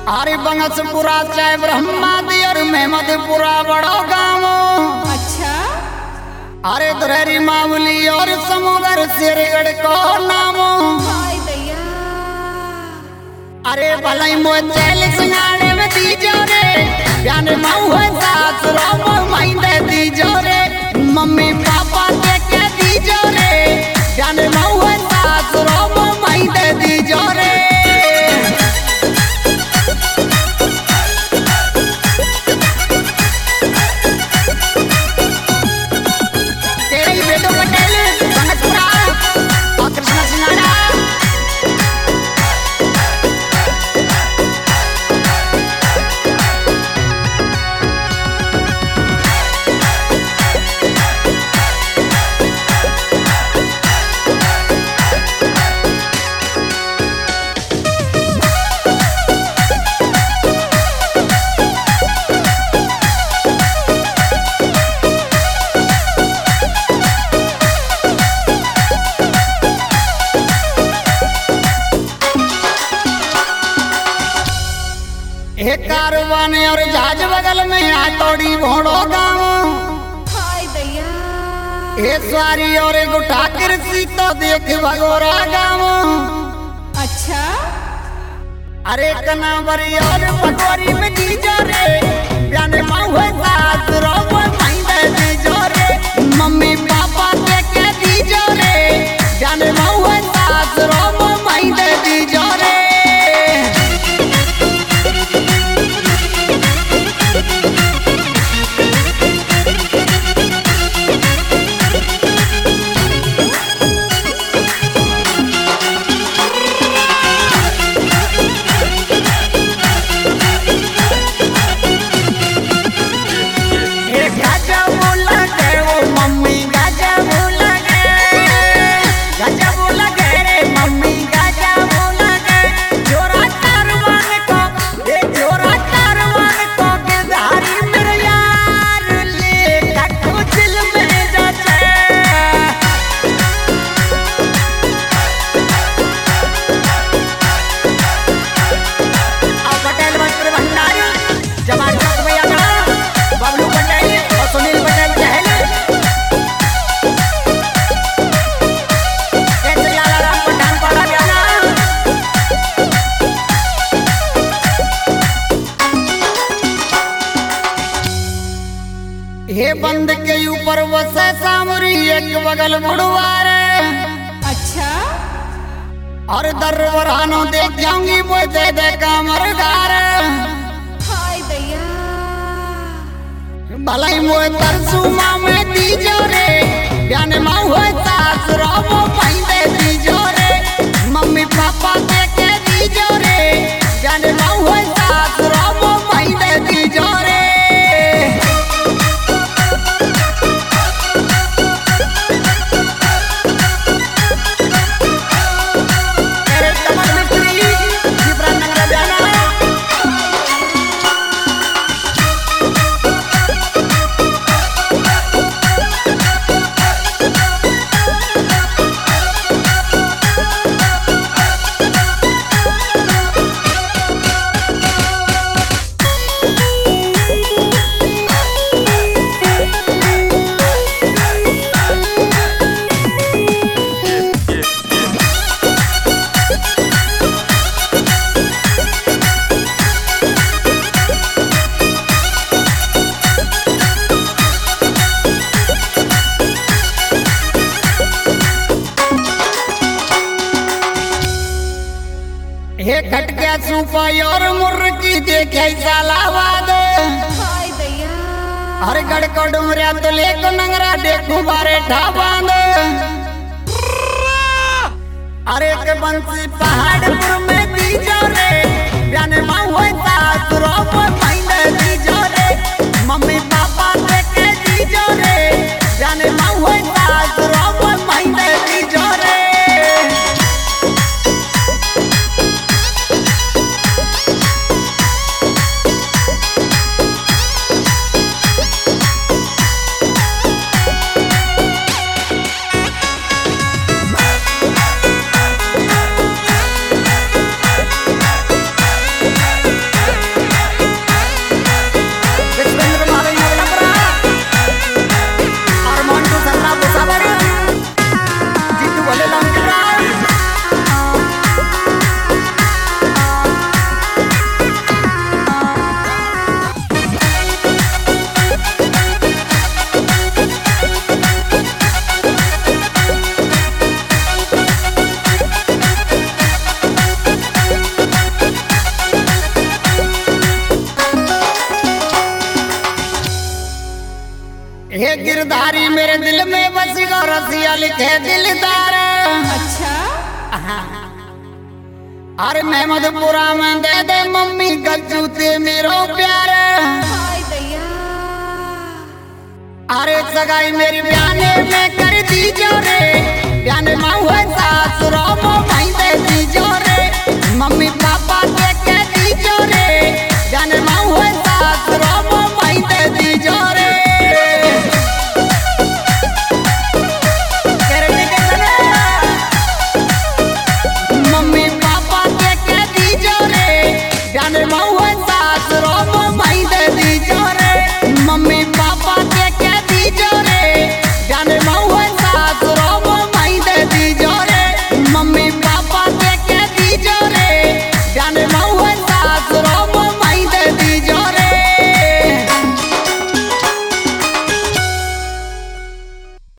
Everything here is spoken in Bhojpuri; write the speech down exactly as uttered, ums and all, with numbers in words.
अरे बंगसपुरा चाहे ब्रह्मा दियर में मधुपुरा बड़ो गाँव। अच्छा। अरे दुरेरी मामूली और समुद्र शेरगढ़ को नाम। हाय दैया। अरे भलाई मोह चैल सिंगाड़े में दीजो रे प्याने माऊ है सास रोम माइंदे दीजो रे मम्मी पापा के के दीजो रे प्याने माऊ है सास रोम माइंदे दीजो रे। तेरी बेटो पटेल बंगसपुरा और कृष्णा सिंगाड़ा। एक कारवान और जहाज बगल में आटोड़ी भोड़ो गाँव। हाय दैया। ए सवारी और एगो ठाकर सी तो देख भगोरा गाँव। अच्छा। अरे कनावरी और पटोरी में दीजो रे प्याने माऊ है सास रोम माइंदे दीजो रे मम्मी पापा के के दीजो रे प्याने माऊ है सास रोम माइंदे दीजो रे। हे बंद के ऊपर वसे सामरी एक बगल मुड़वार। अच्छा। और दरवरानो देख जाऊंगी वो दे दे कामर गार। हाय दैया। भलाई मोए तरसू माँ में दीजो रे प्याने माऊ है सास रोम माइंदे दीजो रे मम्मी पापा के के दीजो रे प्याने माऊ है सास रोम माइंदे दीजो रे। हे खट गया सुपाई और मुर्गी देखे सालावाद। हाय दैया। हर गढ़ को डुमरिया तो लेको नंगरा देखू बारे ढाबांद। अरे के बंसी पहाड़पुर में दीजो रे प्याने माऊ है सास रोम माइंदे दीजो रे मम्मी पापा के के दीजो रे प्याने माऊ है सास रोम माइंदे दीजो रे। हे गिरधारी मेरे दिल में बस गो रसिया लिखे दिलदार। अच्छा अरे महमदपुरा में दे दे मम्मी गज्जू ते मेरो प्यार। हाय दैया अरे सगाई मेरी ब्याने में कर दी जो रे, ब्याने माँ हुए सास रो भाई दे दी जो रे। मम्मी